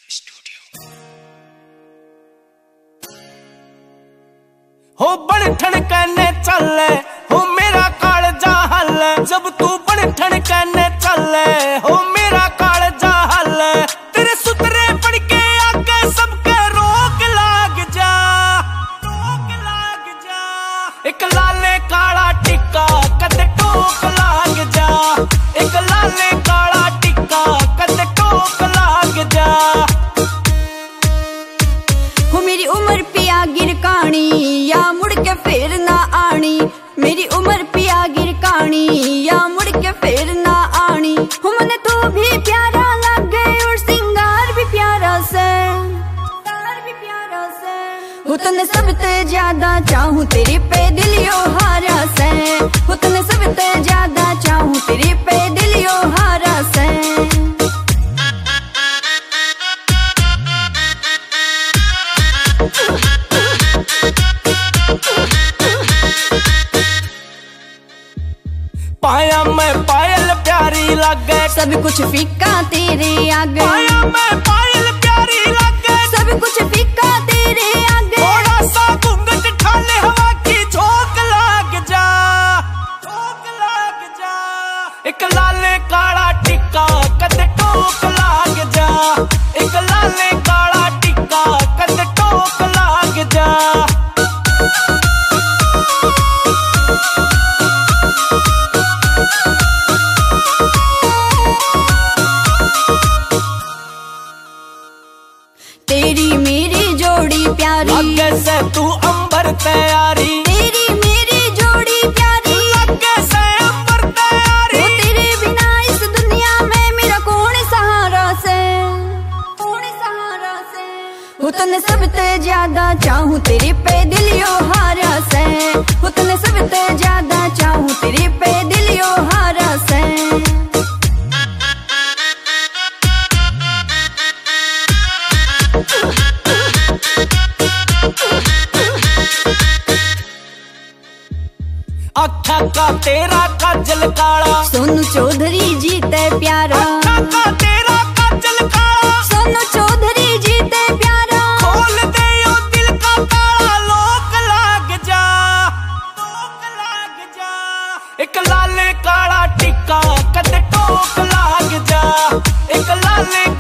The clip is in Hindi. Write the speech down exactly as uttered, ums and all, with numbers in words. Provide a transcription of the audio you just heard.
स्टूडियो। हो बड़ ठनकने चले हो मेरा कालजा हल, जब तू बड़ ठनकने चले हो मेरा कालजा हल। तेरे सुतरे पड़ के आगे सबके रोक लाग जा, रोक लाग जा। एक लाले काला टिक्का कद टोक लाग जा, एक लाले काला टिक्का कद टोक लाग जा। हो मेरी उम्र पिया गिरकानी या मुड़ के फिर ना आनी, मेरी उम्र पिया गिरकानी या मुड़ के फिर ना आनी। हो मने तू भी प्यारा लगे और सिंगार भी प्यारा से, सिंगार भी प्यारा से। हो तने सबसे ज्यादा चाहूं तेरी पे दिलियो हारा से, हो तने सबसे ज्यादा चाहूं तेरी पे दिलियो हारा से। पाया मैं पायल प्यारी लगे, सब कुछ फीका तेरे आगे। पाया मैं पायल प्यारी लगे, सब कुछ फीका तेरे आगे। थोड़ा सा घूंघट ठाले हवा की झोंक लाग जा, झोंक लाग जा। एक लाले काला टिक्का कद टोक लाग जा, एक लाले काला टिक्का कद टोक लाग जा। तेरी मेरी जोड़ी प्यारी, लगे से तू अंबर तैयारी, तेरी मेरी जोड़ी प्यारी, लगे से अंबर तैयारी। वो तेरे बिना इस दुनिया में मेरा कौन सहारा से, कौन सहारा से। वो तने सबसे ज्यादा चाहूं तेरी पे दिलियो हारा से, वो तने सबसे ज्यादा चाहूं तेरी पे दिलियो हारा से। अखा का तेरा काजल काला, सोनू चौधरी जीते प्यारा। अखा का तेरा काजल काला, सोनू चौधरी जीते प्यारा। खोल दे ओ दिल का ताला, लोक लाग जा, लोक लाग जा। एक लाले काला टिक्का कद टोक लाग जा, एक लाले